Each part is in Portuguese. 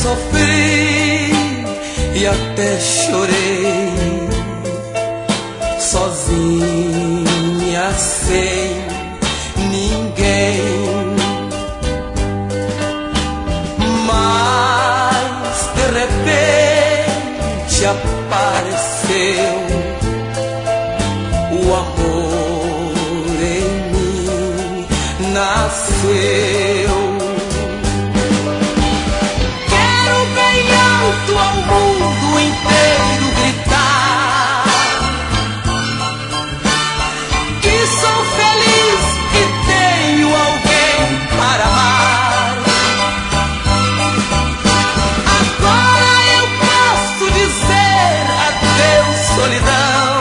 sofri e até chorei, sozinha, sem ninguém. Mas de repente apareceu o amor em mim, nasceu. Ao mundo inteiro gritar que sou feliz e tenho alguém para amar. Agora eu posso dizer adeus, solidão,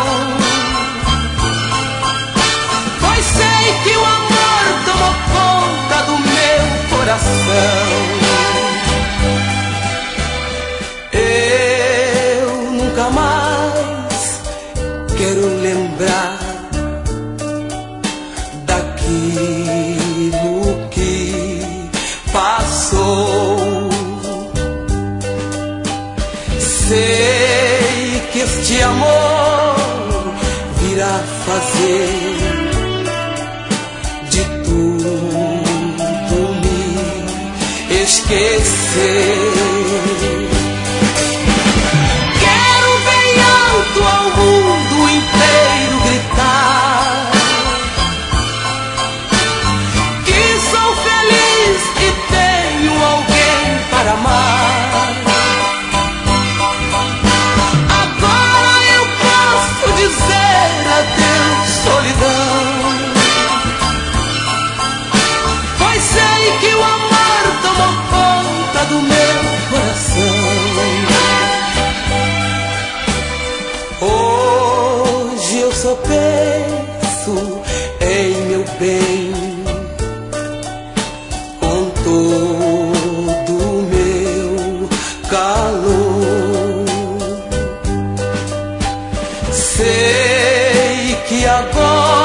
pois sei que o amor tomou conta do meu coração. Nunca mais quero lembrar daquilo que passou. Sei que este amor virá fazer de tudo me esquecer. Ao mundo inteiro gritar que sou feliz e tenho alguém para amar. Agora eu posso dizer adeus, solidão, pois sei que o amor tomou conta do meu coração. Hoje eu só penso em meu bem, com todo o meu calor. Sei que agora